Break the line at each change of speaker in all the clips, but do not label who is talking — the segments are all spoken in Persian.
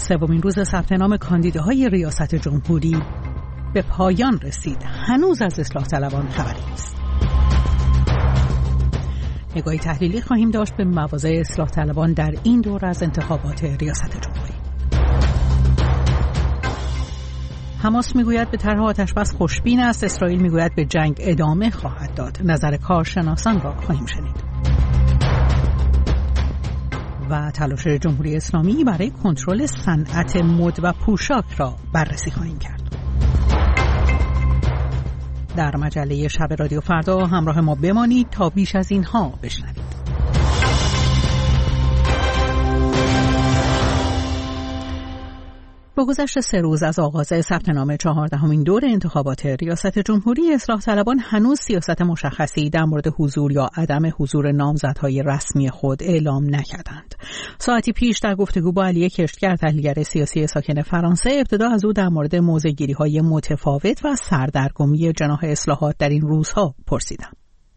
سومین روز ثبت نام کاندیداهای ریاست جمهوری به پایان رسید. هنوز از اصلاح طلبان خبری نیست. نگاهی تحلیلی خواهیم داشت به مواضع اصلاح طلبان در این دور از انتخابات ریاست جمهوری. حماس میگوید به طرح آتش‌بس خوشبین است، اسرائیل میگوید به جنگ ادامه خواهد داد. نظر کارشناسان را خواهیم شنید. و تلاش جمهوری اسلامی برای کنترل صنعت مد و پوشاک را بررسی خواهیم کرد. در مجله شب رادیو فردا همراه ما بمانید تا بیش از اینها بشنوید. با گذشت 3 روز از آغاز ثبت نام 14مین دور انتخابات ریاست جمهوری، اصلاح طلبان هنوز سیاست مشخصی در مورد حضور یا عدم حضور نامزدهای رسمی خود اعلام نکردند. ساعتی پیش در گفتگو با علی کشتگر، تحلیلگر سیاسی ساکن فرانسه، ابتدا از او در مورد موضع‌گیری‌های متفاوت و سردرگمی جناح اصلاحات در این روزها پرسیدم.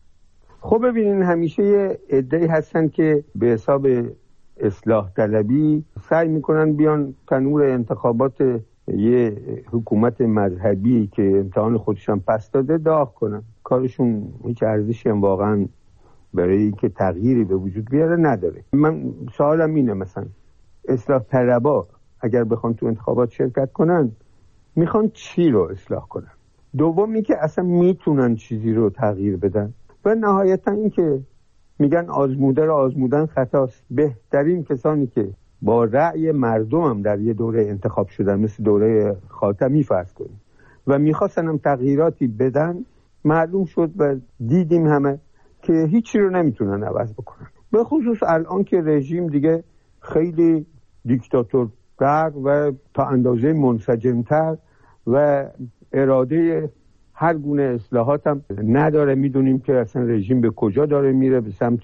خب ببینین، همیشه عده‌ای هستن که به حساب اصلاح طلبی سعی میکنن بیان تنور انتخابات یه حکومت مذهبی که امتحان خودشان پس داده داغ کنن. کارشون هیچ ارزشی هم واقعا برای اینکه تغییری به وجود بیاره نداره. من سوالم اینه، مثلا اصلاح طلبا اگر بخوان تو انتخابات شرکت کنن میخوان چی رو اصلاح کنن؟ دومی که اصلا میتونن چیزی رو تغییر بدن؟ و نهایتا این که میگن آزموده را آزمودن خطاست. بهترین کسانی که با رأی مردم هم در یه دوره انتخاب شدن، مثل دوره خاتمی فرض کنیم، و میخواستن هم تغییراتی بدن، معلوم شد و دیدیم همه که هیچی رو نمیتونن عوض بکنن. به خصوص الان که رژیم دیگه خیلی دیکتاتورتر و تا اندازه منسجمتر و اراده هر گونه اصلاحات هم نداره. میدونیم که اصلا رژیم به کجا داره میره، به سمت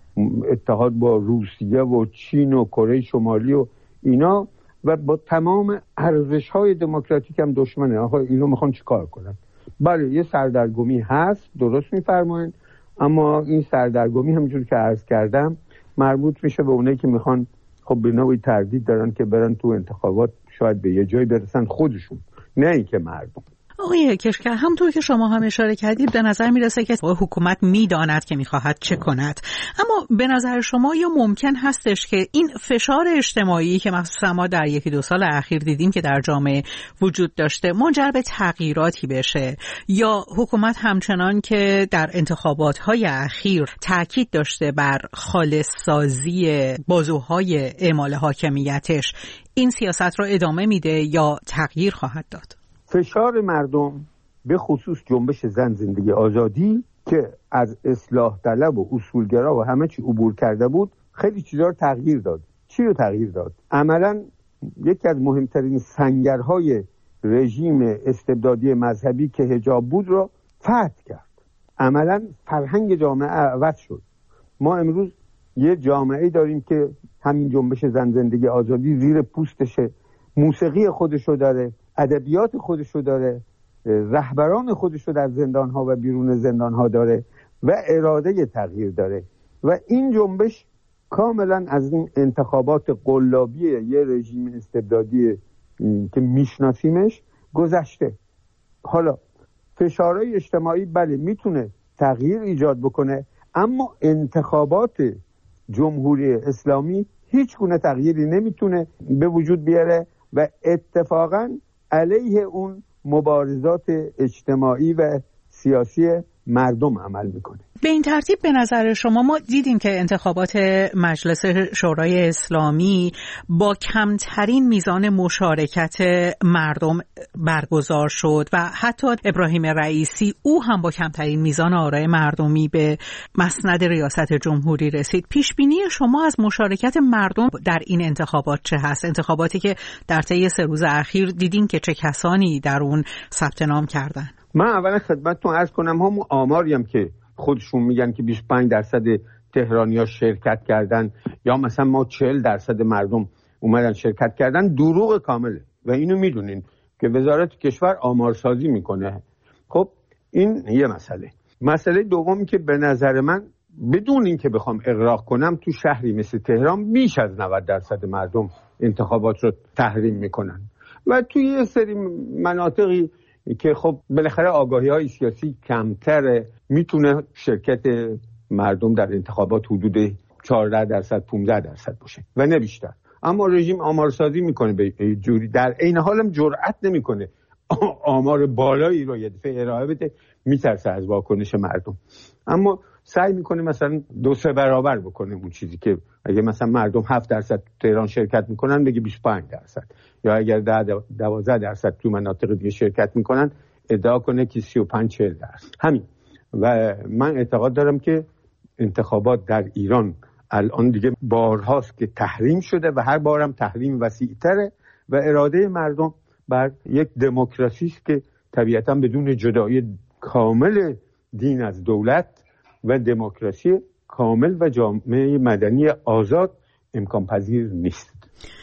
اتحاد با روسیه و چین و کره شمالی و اینا، و با تمام ارزش‌های دموکراتیک هم دشمنه. آخه اینو میخوان چیکار کنن؟ بله یه سردرگمی هست، درست میفرمایید، اما این سردرگمی همونجور که عرض کردم مربوط میشه به اونایی که میخوان، خب به نوعی تردید دارن که برن تو انتخابات شاید به یه جایی برسن خودشون، نه اینکه مردم.
آقای کشکر، همونطور که شما هم اشاره کردید به نظر میرسه که حکومت میداند که میخواهد چه کند، اما به نظر شما یا ممکن هستش که این فشار اجتماعی که مخصوصا ما در 1-2 سال اخیر دیدیم که در جامعه وجود داشته منجر به تغییراتی بشه، یا حکومت همچنان که در انتخابات‌های اخیر تاکید داشته بر خالص سازی بازوهای اعمال حاکمیتش، این سیاست رو ادامه میده یا تغییر خواهد داد؟
فشار مردم به خصوص جنبش زن زندگی آزادی که از اصلاح طلب و اصولگرا و همه چی عبور کرده بود، خیلی چیزا رو تغییر داد. چی رو تغییر داد؟ عملاً یکی از مهمترین سنگرهای رژیم استبدادی مذهبی که حجاب بود رو فتح کرد. عملاً فرهنگ جامعه عوض شد. ما امروز یه جامعه داریم که همین جنبش زن زندگی آزادی زیر پوستشه، موسیقی خودشو داره، ادبیات خودشو داره، رهبران خودشو در زندان‌ها و بیرون زندان‌ها داره و اراده تغییر داره، و این جنبش کاملا از این انتخابات قلابی یه رژیم استبدادی که میشناسیمش گذشته. حالا فشارهای اجتماعی بله میتونه تغییر ایجاد بکنه، اما انتخابات جمهوری اسلامی هیچ گونه تغییری نمیتونه به وجود بیاره و اتفاقاً علیه اون مبارزات اجتماعی و سیاسی مردم عمل میکنه.
به این ترتیب به نظر شما ما دیدیم که انتخابات مجلس شورای اسلامی با کمترین میزان مشارکت مردم برگزار شد و حتی ابراهیم رئیسی او هم با کمترین میزان آرای مردمی به مسند ریاست جمهوری رسید. پیش بینی شما از مشارکت مردم در این انتخابات چه هست؟ انتخاباتی که در طی 3 روز اخیر دیدیم که چه کسانی در اون ثبت نام کردن.
من اولا خدمتتون عرض کنم همون آماریم که خودشون میگن که 25% تهرانی‌ها شرکت کردن یا مثلا ما 40% مردم اومدن شرکت کردن، دروغ کامله و اینو میدونین که وزارت کشور آمارسازی میکنه. خب این یه مسئله دومی که به نظر من بدون اینکه بخوام اغراق کنم تو شهری مثل تهران بیش از 90% مردم انتخابات رو تحریم میکنن و توی یه سری مناطقی که خب بالاخره آگاهی‌های سیاسی کمتره میتونه شرکت مردم در انتخابات حدود 14% 15% باشه و نه بیشتر. اما رژیم آمارسازی میکنه به جوری، در عین حالم جرئت نمیکنه آمار بالایی رو یه دفعه ارائه بده، میترسه از واکنش مردم، اما سعی میکنه مثلا 2-3 برابر بکنه اون چیزی که اگه مثلا مردم 7% تهران شرکت میکنن بگه 25%، یا اگر 10-12% تو مناطق دیگه شرکت میکنن ادعا کنه که 35-40%. همین. و من اعتقاد دارم که انتخابات در ایران الان دیگه بارهاست که تحریم شده و هر بارم تحریم وسیع‌تره و اراده مردم بر یک دموکراسی است که طبیعتاً بدون جدایی کامل دین از دولت و دموکراسی کامل و جامعه مدنی آزاد امکان پذیر نیست.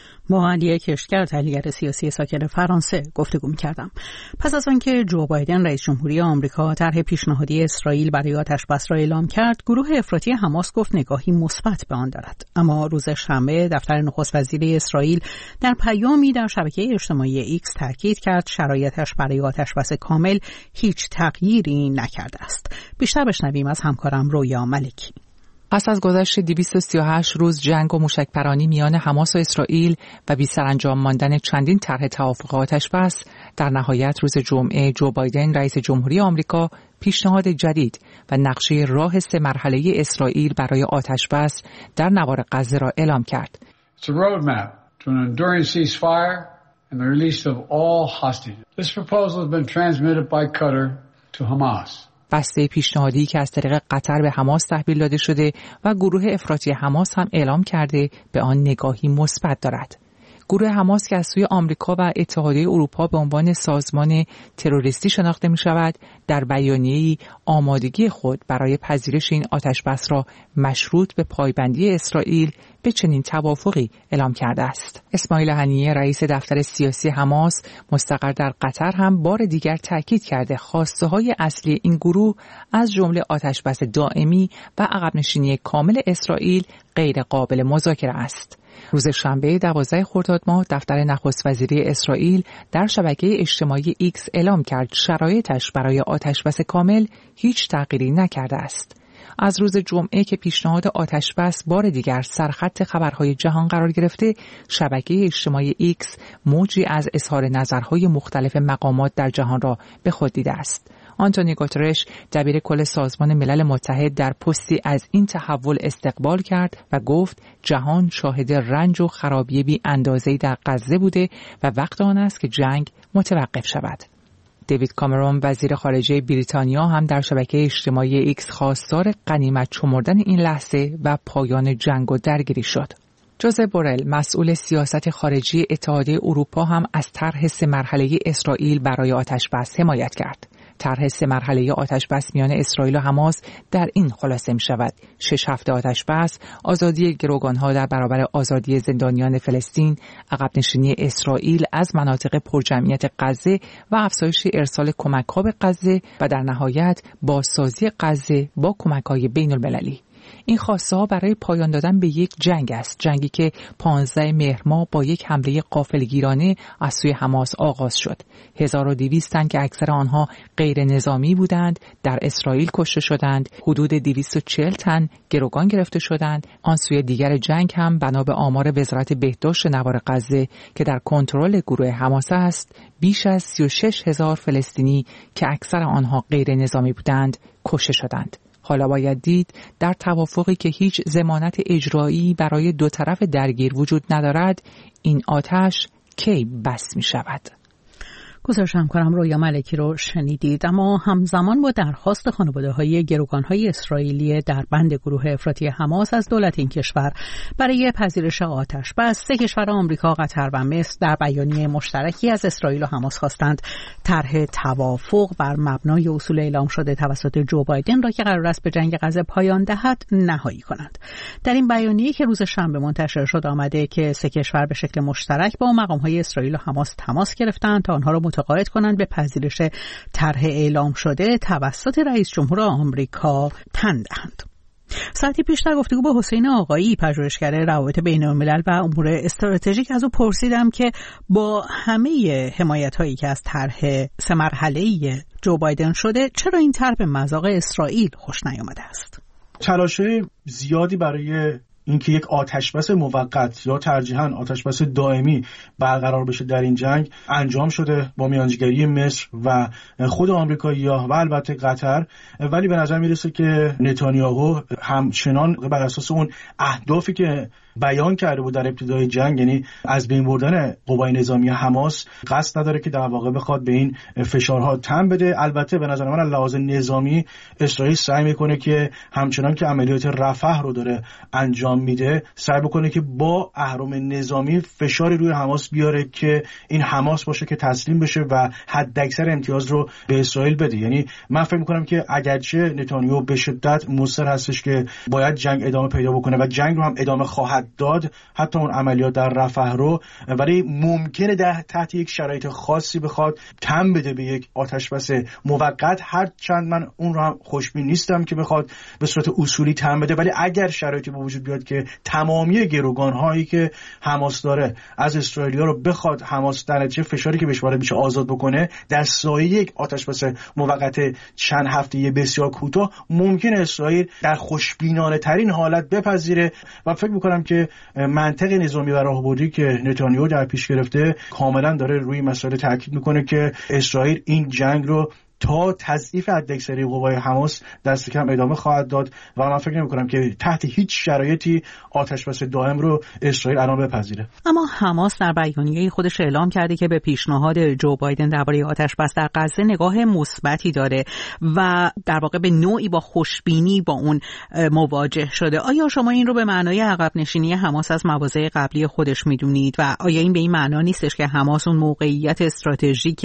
با علی کشتگر، تحلیلگر سیاسی ساکن فرانسه گفتگو می‌کردم. پس از آنکه جو بایدن رئیس جمهوری آمریکا طرح پیشنهادی اسرائیل برای آتش‌بس را اعلام کرد، گروه افراطی حماس گفت نگاهی مثبت به آن دارد. اما روز شنبه دفتر نخست وزیر اسرائیل در پیامی در شبکه اجتماعی ایکس تاکید کرد شرایطش برای آتش‌بس کامل هیچ تغییری نکرده است. بیشتر بشنویم از همکارم رویا ملکی.
پس از گذشت 238 روز جنگ و موشک‌پرانی میان حماس و اسرائیل و بی‌سرانجام ماندن چندین طرح توافق آتش‌بس، در نهایت روز جمعه جو بایدن رئیس جمهوری آمریکا پیشنهاد جدید و نقشه راه 3 مرحله‌ای اسرائیل برای آتش‌بس در نوار غزه را اعلام کرد.
It's a roadmap to an enduring ceasefire and the release of all hostages. This proposal has been transmitted by Qatar to Hamas.
بسته پیشنهادی که از طریق قطر به حماس تحویل داده شده و گروه افراطی حماس هم اعلام کرده به آن نگاهی مثبت دارد. گروه حماس که از سوی آمریکا و اتحادیه اروپا به عنوان سازمان تروریستی شناخته می شود، در بیانیه‌ای آمادگی خود برای پذیرش این آتش‌بس را مشروط به پایبندی اسرائیل به چنین توافقی اعلام کرده است. اسماعیل هنیه رئیس دفتر سیاسی حماس مستقر در قطر هم بار دیگر تاکید کرده خواسته‌های اصلی این گروه از جمله آتش‌بس دائمی و عقب‌نشینی کامل اسرائیل غیر قابل مذاکره است. روز شنبه 12 خرداد ماه دفتر نخست وزیری اسرائیل در شبکه اجتماعی ایکس اعلام کرد شرایطش برای آتش‌بس کامل هیچ تغییری نکرده است. از روز جمعه که پیشنهاد آتش‌بس بار دیگر سرخط خبرهای جهان قرار گرفته، شبکه اجتماعی ایکس موجی از اظهار نظرهای مختلف مقامات در جهان را به خود دیده است. آنتونیو گوترش دبیر کل سازمان ملل متحد در پستی از این تحول استقبال کرد و گفت جهان شاهد رنج و خرابی بی اندازه‌ای در غزه بوده و وقت آن است که جنگ متوقف شود. دیوید کامرون وزیر خارجه بریتانیا هم در شبکه اجتماعی ایکس خواستار غنیمت شمردن این لحظه و پایان جنگ و درگیری شد. جوزف بورل مسئول سیاست خارجی اتحادیه اروپا هم از طرح 3 مرحله‌ای اسرائیل برای آتش‌بس حمایت کرد. طرح 3 مرحله‌ای آتش‌بس میان اسرائیل و حماس در این خلاصه می شود: 6 هفته آتش‌بس، آزادی گروگان‌ها در برابر آزادی زندانیان فلسطین، عقب‌نشینی اسرائیل از مناطق پرجمعیت غزه و افزایش ارسال کمک‌ها به غزه و در نهایت بازسازی غزه با کمک‌های بین‌المللی. این خواسته‌ها برای پایان دادن به یک جنگ است، جنگی که 15 مهر ماه با یک حمله غافلگیرانه از سوی حماس آغاز شد. 1200 تن که اکثر آنها غیر نظامی بودند در اسرائیل کشته شدند، حدود 240 تن گروگان گرفته شدند. آن سوی دیگر جنگ هم بنا به آمار وزارت بهداشت نوار غزه که در کنترل گروه حماس است، بیش از 36,000 فلسطینی که اکثر آنها غیر نظامی بودند کشته شدند. حالا باید دید در توافقی که هیچ ضمانت اجرایی برای دو طرف درگیر وجود ندارد، این آتش کی بس می شود؟
گزارش همکارم رویا ملکی رو شنیدید. اما همزمان با درخواست خانواده‌های گروگان‌های اسرائیلی در بند گروه افراطی حماس از دولت این کشور برای پذیرش آتش‌بس، 3 کشور آمریکا، قطر و مصر در بیانیه مشترکی از اسرائیل و حماس خواستند طرح توافق بر مبنای اصول اعلام شده توسط جو بایدن را که قرار است به جنگ غزه پایان دهد نهایی کنند. در این بیانیه که روز شنبه منتشر شد آمده که 3 کشور به شکل مشترک با مقام‌های اسرائیل و حماس تماس گرفتند تا آنها را متقاعد کنند به پذیرش طرح اعلام شده توسط رئیس جمهور آمریکا تن دهند. ساعتی پیش در گفتگو با حسین آقایی، پژوهشگر روابط بین‌الملل و امور استراتژیک، از او پرسیدم که با همه حمایت‌هایی که از طرح 3 مرحله‌ای جو بایدن شده، چرا این طرح به مذاق اسرائیل خوش نیامده است؟
تلاش زیادی برای اینکه یک آتشبس موقت یا ترجیحاً آتشبس دائمی برقرار بشه در این جنگ انجام شده با میانجیگری مصر و خود آمریکایی‌ها و البته قطر، ولی به نظر میرسه که نتانیاهو همچنان بر اساس اون اهدافی که بیان کرده بود در ابتدای جنگ، یعنی از بین بردن قوای نظامی حماس، قصد نداره که در واقع بخواد به این فشارها تن بده. البته به نظر من از لحاظ نظامی اسرائیل سعی میکنه که همچنان که عملیات رفح رو داره انجام میده، سعی بکنه که با اهرم نظامی فشاری روی حماس بیاره که این حماس باشه که تسلیم بشه و حداکثر امتیاز رو به اسرائیل بده. یعنی من فکر میکنم که اگرچه نتانیاهو به شدت مصر هستش که باید جنگ ادامه پیدا بکنه و جنگ رو هم ادامه خواهد داد، حتی اون عملیات در رفح رو، ولی ممکنه تحت یک شرایط خاصی بخواد تن بده به یک آتشبس موقت، هرچند من اون رو هم خوشبین نیستم که بخواد به صورت اصولی تن بده، ولی اگر شرایطی به وجود بیاد که تمامی گروگان‌هایی که حماس داره از اسرائیلیا رو بخواد حماس در نتیجه فشاری که بهش وارد میشه آزاد بکنه در سایه یک آتشبس موقت چند هفته‌ای بسیار کوتاه، ممکنه اسرائیل در خوشبینانه ترین حالت بپذیره و فکر می‌کنم که منطق نظامی و راهبردی که نتانیاهو در پیش گرفته کاملا داره روی مسئله تاکید میکنه که اسرائیل این جنگ رو تا تضعیف حداکثری قوای حماس دست کم ادامه خواهد داد و من فکر نمی‌کنم که تحت هیچ شرایطی آتشبس دائم رو اسرائیل الان بپذیره.
اما حماس در بیانیه خودش اعلام کرده که به پیشنهاد جو بایدن درباره آتشبس در غزه نگاه مثبتی داره و در واقع به نوعی با خوشبینی با اون مواجه شده. آیا شما این رو به معنای عقب نشینی حماس از مواضع قبلی خودش می‌دونید و آیا این به این معنا نیستش که حماس اون موقعیت استراتژیک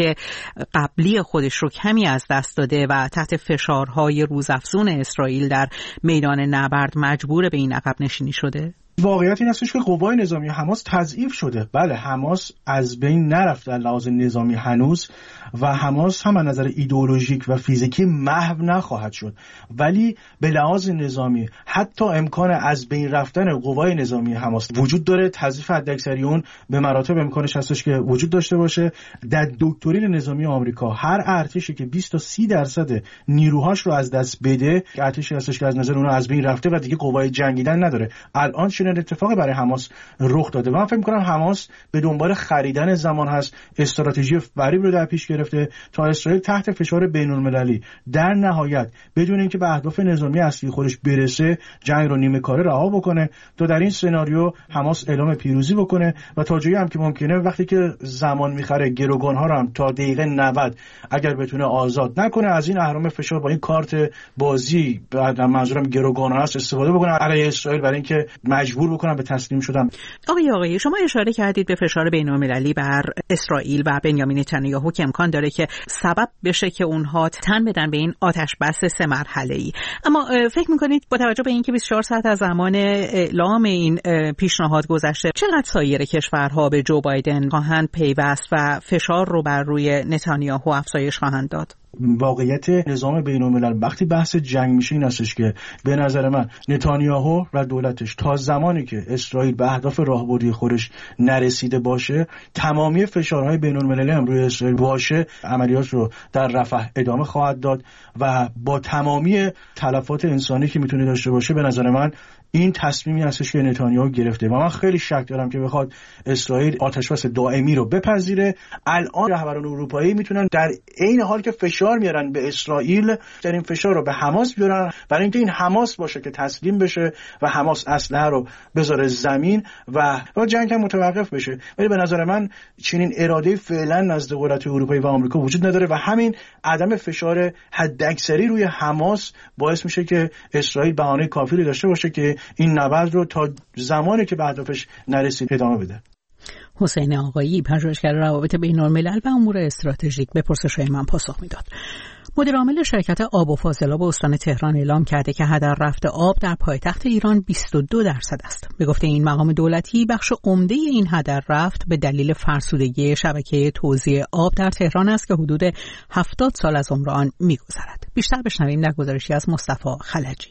قبلی خودش رو کمی از دست داده و تحت فشارهای روزافزون اسرائیل در میدان نبرد مجبور به این عقب نشینی شده؟
واقعیت این هستش که قوای نظامی حماس تضعیف شده. بله، حماس از بین نرفته در لحاظ نظامی هنوز و حماس هم از نظر ایدئولوژیک و فیزیکی محو نخواهد شد، ولی به لحاظ نظامی حتی امکان از بین رفتن قوای نظامی حماس وجود داره. تضعیف حداکثری اون به مراتب امکانش هستش که وجود داشته باشه. در دکترین نظامی آمریکا هر ارتشی که 20 تا 30% نیروهاش رو از دست بده، ارتشی هستش که از نظر اونها از بین رفته و دیگه قوای جنگیدن نداره. الان چنین اتفاقی برای حماس رخ داده. من فکر می‌کنم حماس به دنبال خریدن زمان هست، استراتژی فریب رو در پیش گرفته تا اسرائیل تحت فشار بین‌المللی در نهایت بدون اینکه به اهداف نظامی اصلی خودش برسه جنگ رو نیمه کاره رها بکنه تا در این سناریو حماس اعلام پیروزی بکنه و تا جایی هم که ممکنه وقتی که زمان می‌خره گروگان‌ها رو هم تا دقیقه 90 اگر بتونه آزاد نکنه از این اهرم فشار با این کارت بازی بعد منظورم گروگان‌ها است استفاده بکنه علیه اسرائیل برای اینکه مجبور بکنم به تسلیم شدن.
آقای شما اشاره کردید به فشار بین‌المللی بر اسرائیل و بنیامین نتانیاهو که امکان داره که سبب بشه که اونها تن بدن به این آتش بس 3 مرحله‌ای. اما فکر می‌کنید با توجه به اینکه 24 ساعت از زمان اعلام این پیشنهاد گذشته، چقدر سایر کشورها به جو بایدن خواهند پیوست و فشار رو بر روی نتانیاهو افزایش خواهند داد؟
واقعیت نظام بین‌الملل وقتی بحث جنگ میشه این هستش که به نظر من نتانیاهو و دولتش تا زمانی که اسرائیل به اهداف راهبردی خودش نرسیده باشه، تمامی فشارهای بین‌المللی هم روی اسرائیل باشه، عملیات رو در رفح ادامه خواهد داد و با تمامی تلفات انسانی که میتونه داشته باشه به نظر من این تصمیمی هستش که نتانیاهو گرفته و من خیلی شک دارم که بخواد اسرائیل آتشبس دائمی رو بپذیره. الان رهبران اروپایی میتونن در عین حال که فشار میارن به اسرائیل در این فشار رو به حماس بیارن برای اینکه این حماس باشه که تسلیم بشه و حماس اسلحه رو بذاره زمین و جنگ هم متوقف بشه. ولی به نظر من چنین اراده فعلا نزد قدرت اروپایی و آمریکا وجود نداره و همین عدم فشار حداکثری روی حماس باعث میشه که اسرائیل بهانه کافی داشته باشه که این نبرد رو تا زمانی که به هدفش نرسید ادامه بده.
حسین آقایی، پژوهشگر روابط بین‌الملل و امور استراتژیک، به پرسش‌های من پاسخ میداد. مدیر عامل شرکت آب و فاضلاب استان تهران اعلام کرده که هدر رفت آب در پایتخت ایران 22% است. به گفته این مقام دولتی، بخش عمده این هدر رفت به دلیل فرسودگی شبکه توزیع آب در تهران است که حدود 70 سال از عمر آن می‌گذرد. بیشتر بشنویم در گزارشی از مصطفی خلجی.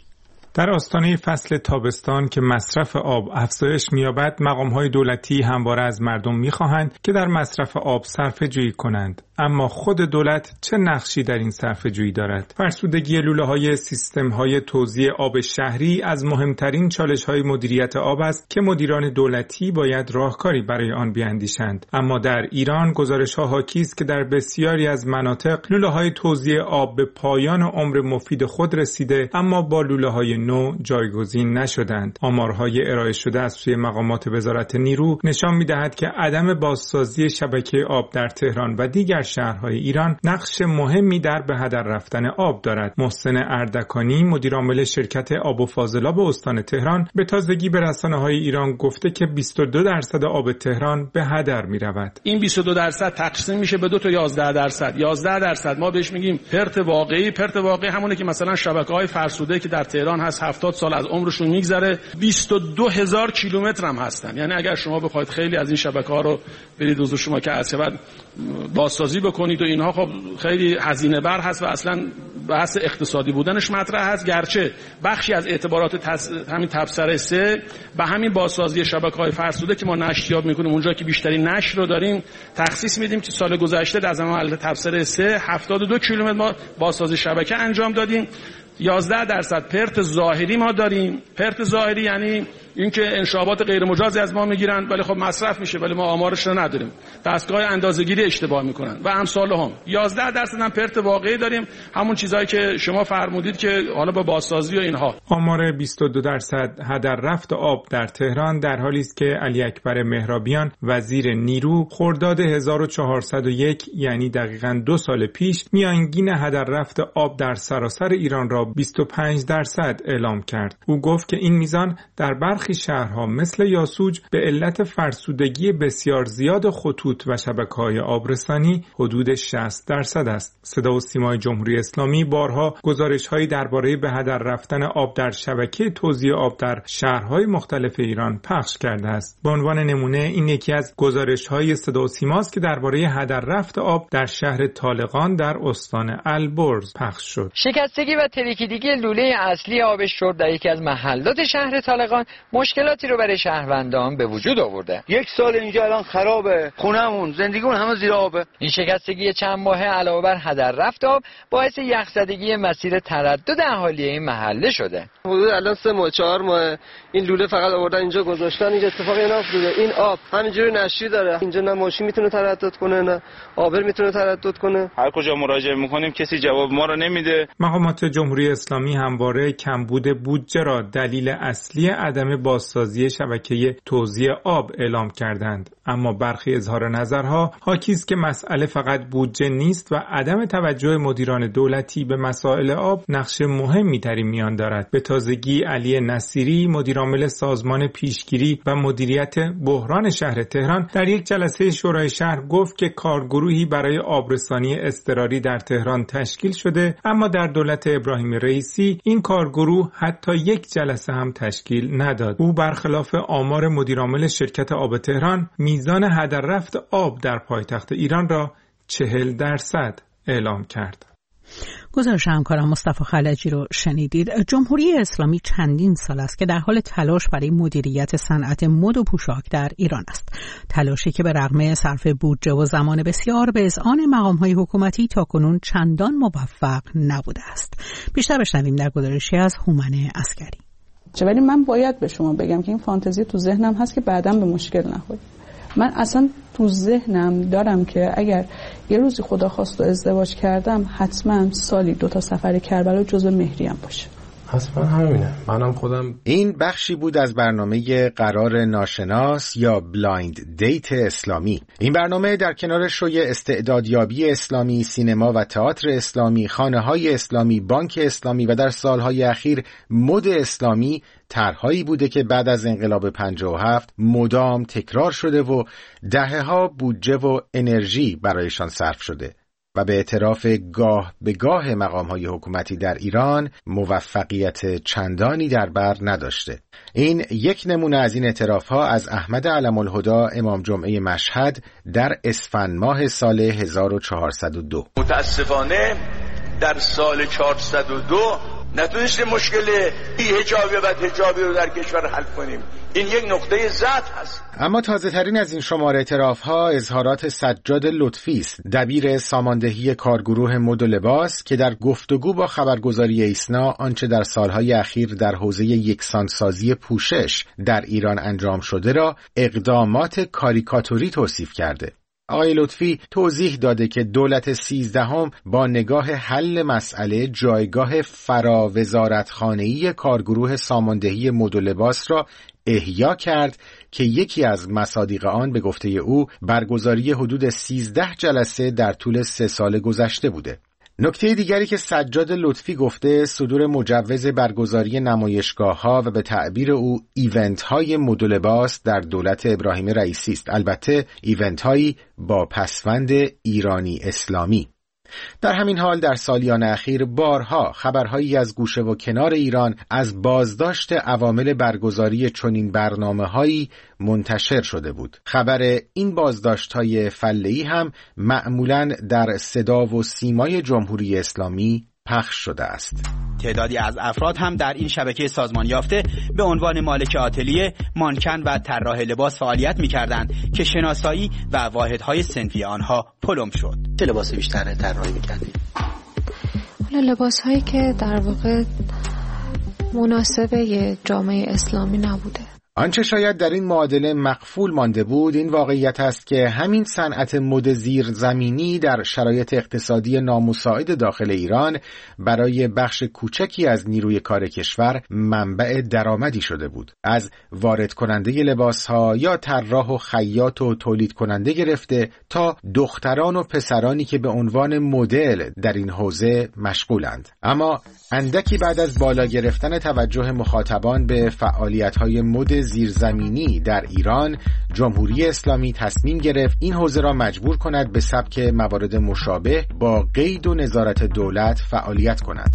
در آستانه فصل تابستان که مصرف آب افزایش می‌یابد، مقام‌های دولتی همواره از مردم می‌خواهند که در مصرف آب صرفه‌جویی کنند. اما خود دولت چه نقشی در این صرفه‌جویی دارد؟ فرسودگی لوله‌های سیستم‌های توزیع آب شهری از مهمترین چالش‌های مدیریت آب است که مدیران دولتی باید راهکاری برای آن بیاندیشند. اما در ایران گزارش‌ها حاکی است که در بسیاری از مناطق لوله‌های توزیع آب به پایان عمر مفید خود رسیده، اما با لوله‌های نو جایگزین نشدند. آمارهای ارائه شده از سوی مقامات وزارت نیرو نشان می‌دهد که عدم بازسازی شبکه آب در تهران و دیگر شهرهای ایران نقش مهمی در به هدر رفتن آب دارد. محسن اردکانی، مدیرعامل شرکت آب و فاضلاب استان تهران، به تازگی به رسانه‌های ایران گفته که 22% آب تهران به هدر می‌رود.
این 22% تقسیم میشه به 2 تا 11%. 11% ما بهش میگیم پرت واقعی. پرت واقعی همونه که مثلا شبکه‌های فرسوده که در تهران هست 70 سال از عمرشون میگذره، 22,000 کیلومتر هم هستن. یعنی اگر شما بخواید خیلی از این شبکه‌ها رو برید حضور شما که از بعد بازسازی بکنید و اینها، خب خیلی هزینه بر هست و اصلا بحث اقتصادی بودنش مطرح هست، گرچه بخشی از اعتبارات همین تبصره 3 به همین بازسازی شبکه‌های فرسوده که ما نشریاب میکنیم، اونجا که بیشترین نشر رو داریم تخصیص میدیم که سال گذشته در زمان تبصره 3 72 کیلومتر ما بازسازی شبکه انجام دادیم. 11% پرت ظاهری ما داریم. پرت ظاهری یعنی اینکه انشابات غیر مجازی از ما میگیرن، ولی خب مصرف میشه ولی ما آمارش رو نداریم. دستگاه اندازه‌گیری اشتباه میکنن و امثال هم. 11% هم پرت واقعی داریم، همون چیزایی که شما فرمودید که حالا با بازسازی و اینها.
آمار 22% هدر رفت آب در تهران در حالی است که علی اکبر مهرابیان وزیر نیرو خرداد 1401 یعنی دقیقاً 2 سال پیش میانگین هدر رفت آب در سراسر ایران را 25% اعلام کرد. او گفت که این میزان در برخی شهرها مثل یاسوج به علت فرسودگی بسیار زیاد خطوط و شبکه‌های آبرسانی حدود 60% است. صدا و سیمای جمهوری اسلامی بارها گزارش‌هایی درباره به هدر رفتن آب در شبکه توزیع آب در شهرهای مختلف ایران پخش کرده است. به عنوان نمونه این یکی از گزارش‌های صدا و سیماست که درباره هدر رفت آب در شهر طالقان در استان البرز پخش شد.
شکستگی و ترکیدگی لوله اصلی آب شرب در یکی از محلات شهر طالقان مشکلاتی رو برای شهروندان به وجود آورده.
1 سال اینجا الان خرابه، خونمون، زندگیمون همه زیر آبه.
این شکستگی چند ماهه علاوه بر هدر رفت آب باعث یخزدگی مسیر تردد اهالی این محله شده.
حدود الان 3 ماه 4 ماه این لوله فقط آوردن اینجا گذاشتن، اینجا اتفاقی نیفتاده. این آب همینجوری نشری داره، اینجا نه ماشین میتونه تردد کنه نه آبر میتونه تردد کنه.
هر کجا مراجعه میکنیم کسی جواب ما رو نمیده.
مقامات جمهوری اسلامی همواره کمبود بودجه را دلیل اصلی عدم بازسازی شبکه توزیع آب اعلام کردند. اما برخی اظهار نظرها حاکی است که مسئله فقط بودجه نیست و عدم توجه مدیران دولتی به مسائل آب نقش مهمی در این میان دارد. به تازگی علی نصیری، مدیرعامل سازمان پیشگیری و مدیریت بحران شهر تهران، در یک جلسه شورای شهر گفت که کارگروهی برای آبرسانی اضطراری در تهران تشکیل شده، اما در دولت ابراهیم رئیسی این کارگروه حتی یک جلسه هم تشکیل نداد. او برخلاف آمار مدیرعامل شرکت آب تهران میزان هدر رفت آب در پایتخت ایران را 40% اعلام کرد.
گزارش همکارم مصطفی خلجی رو شنیدید. جمهوری اسلامی چندین سال است که در حال تلاش برای مدیریت صنعت مد و پوشاک در ایران است. تلاشی که به رغم صرف بودجه و زمان بسیار به اذعان مقام‌های حکومتی تاکنون چندان موفق نبوده است. بیشتر بشنویم در گزارشی از هومن عسکری.
ولی من باید به شما بگم که این فانتزی تو ذهنم هست که بعداً به مشکل نخورم. من اصلا تو ذهنم دارم که اگر یه روزی خدا خواست و ازدواج کردم حتما سالی 2 تا سفر کربلا جزو مهریم باشه.
حتما همینه. منم خودم.
این بخشی بود از برنامه قرار ناشناس یا بلایند دیت اسلامی. این برنامه در کنار شوی استعدادیابی اسلامی، سینما و تئاتر اسلامی، خانه‌های اسلامی، بانک اسلامی و در سالهای اخیر مد اسلامی طرحهایی بوده که بعد از انقلاب 57 مدام تکرار شده و دهه‌ها بودجه و انرژی برایشان صرف شده و به اعتراف گاه به گاه مقام‌های حکومتی در ایران موفقیت چندانی در بر نداشته. این یک نمونه از این اعتراف‌ها از احمد علم‌الهدی امام جمعه مشهد در اسفند ماه سال 1402.
متاسفانه در سال 402 نتونستیم مشکل بی‌حجابی و بدحجابی رو در کشور حل کنیم. این یک نقطه ضعف هست.
اما تازه ترین از این شماره اعتراف‌ها اظهارات سجاد لطفی است، دبیر ساماندهی کارگروه مد و لباس، که در گفتگو با خبرگزاری ایسنا آنچه در سالهای اخیر در حوزه یکسانسازی پوشش در ایران انجام شده را اقدامات کاریکاتوری توصیف کرده. آقای لطفی توضیح داده که دولت 13 با نگاه حل مسئله جایگاه فراوزارتخانه‌ای کارگروه ساماندهی مد و لباس را احیا کرد که یکی از مصادیق آن به گفته او برگزاری حدود 13 جلسه در طول 3 سال گذشته بوده. نکته دیگری که سجاد لطفی گفته صدور مجوز برگزاری نمایشگاه‌ها و به تعبیر او ایونت‌های مد و لباس در دولت ابراهیم رئیسی است، البته ایونت‌هایی با پسوند ایرانی اسلامی. در همین حال در سالیان اخیر بارها خبرهایی از گوشه و کنار ایران از بازداشت عوامل برگزاری چنین برنامه‌هایی منتشر شده بود. خبر این بازداشت‌های فله‌ای هم معمولاً در صدا و سیمای جمهوری اسلامی پخش شده است.
تعدادی از افراد هم در این شبکه سازمان یافته به عنوان مالک آتلیه، مانکن و طراح لباس فعالیت می‌کردند که شناسایی و واحدهای صنفی آنها پلم شد.
چه لباس بیشتر طراحی می‌کردید؟
حالا لباس‌هایی که در واقع مناسب یه جامعه اسلامی نبوده.
آنچه شاید در این معادله مقفول مانده بود این واقعیت است که همین صنعت مد زیرزمینی در شرایط اقتصادی نامساعد داخل ایران برای بخش کوچکی از نیروی کار کشور منبع درآمدی شده بود. از وارد کننده لباس‌ها یا طراح و خیاط و تولید کننده گرفته تا دختران و پسرانی که به عنوان مدل در این حوزه مشغولند. اما اندکی بعد از بالا گرفتن توجه مخاطبان به فعالیت‌های مد زیرزمینی در ایران، جمهوری اسلامی تصمیم گرفت این حوزه را مجبور کند به سبک موارد مشابه با قید و نظارت دولت فعالیت کند.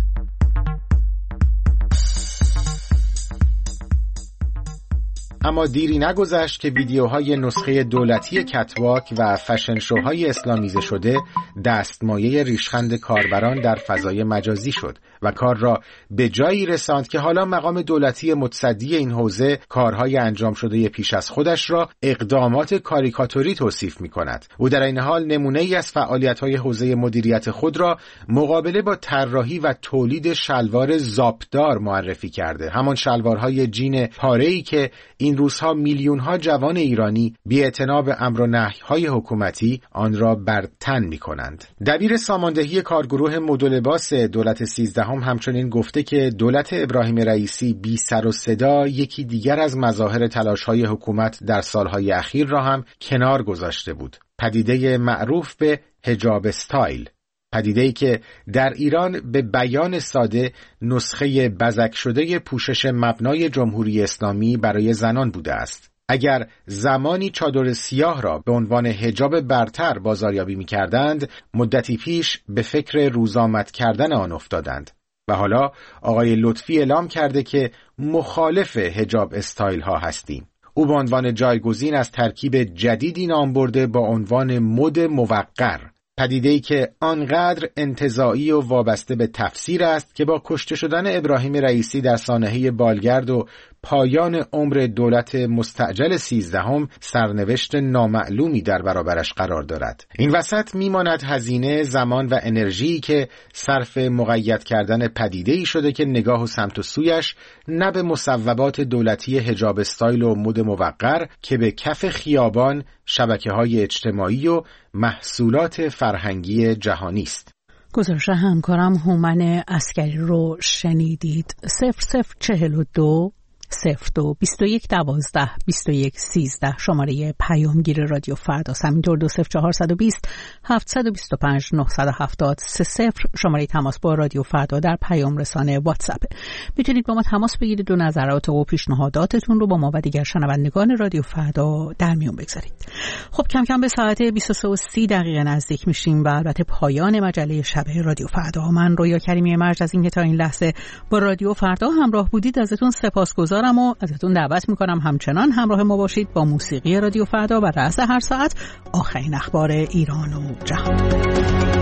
اما دیری نگذشت که ویدیوهای نسخه دولتی کتواک و فشن شوهای اسلامیزه شده دستمایه ریشخند کاربران در فضای مجازی شد و کار را به جایی رساند که حالا مقام دولتی متصدی این حوزه کارهای انجام شده پیش از خودش را اقدامات کاریکاتوری توصیف می کند. او در این حال نمونه ای از فعالیت‌های حوزه مدیریت خود را مقابله با طراحی و تولید شلوار زاپدار معرفی کرده، همان شلوارهای جین پاره‌ای که این روزها میلیون‌ها جوان ایرانی بی‌اعتنا به امر و نهی‌های حکومتی آن را بر تن می‌کنند. دبیر ساماندهی کارگروه مد و لباس دولت 13 همچنین گفته که دولت ابراهیم رئیسی بی سر و صدا یکی دیگر از مظاهر تلاش‌های حکومت در سالهای اخیر را هم کنار گذاشته بود. پدیده معروف به حجاب استایل، پدیده‌ای که در ایران به بیان ساده نسخه بزک شده پوشش مبنای جمهوری اسلامی برای زنان بوده است. اگر زمانی چادر سیاه را به عنوان حجاب برتر بازاریابی می‌کردند، مدتی پیش به فکر روزآمد کردن آن افتادند. و حالا آقای لطفی اعلام کرده که مخالف حجاب استایل ها هستیم. او به عنوان جایگزین از ترکیب جدیدی نام برده با عنوان مد موقر، پدیده‌ای که آنقدر انتزاعی و وابسته به تفسیر است که با کشته شدن ابراهیم رئیسی در سانحه بالگرد و پایان عمر دولت مستعجل 13 سرنوشت نامعلومی در برابرش قرار دارد. این وسط میماند هزینه، زمان و انرژی که صرف مقید کردن پدیده‌ای شده که نگاه و سمت و سویش نه به مصوبات دولتی حجاب استایل و مد موقر که به کف خیابان، شبکه‌های اجتماعی و محصولات فرهنگی جهانی است.
گزارش همکارم هومن عسکری رو شنیدید. 0042 02 21 12 21 13 شماره پیامگیر رادیو فردا، همینطور 20420 725 970 30 شماره تماس با رادیو فردا در پیام رسانه واتساپ. میتونید با ما تماس بگیرید و نظرات و پیشنهاداتتون رو با ما و دیگر شنوندگان رادیو فردا در میون بگذارید. خب کم کم به ساعت 23:30 نزدیک میشیم و البته پایان مجله شب رادیو فردا. من رویا کریمی مرج از اینکه تا این لحظه با رادیو فردا همراه بودید ازتون سپاسگزارم و ازتون دعوت میکنم همچنان همراه ما باشید با موسیقی رادیو فردا و رأس هر ساعت آخرین اخبار ایران و جهان.